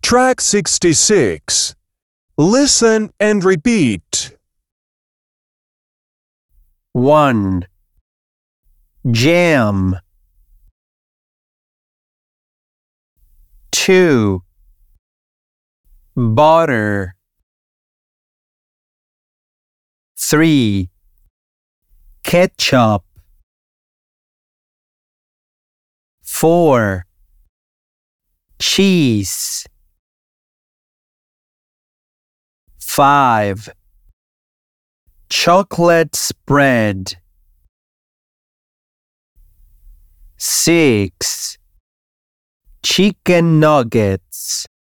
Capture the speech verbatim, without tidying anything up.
Track sixty-six. Listen and repeat. one. Jam. two. Butter. three. Ketchup. four. Cheese. five. Chocolate spread. six. Chicken nuggets.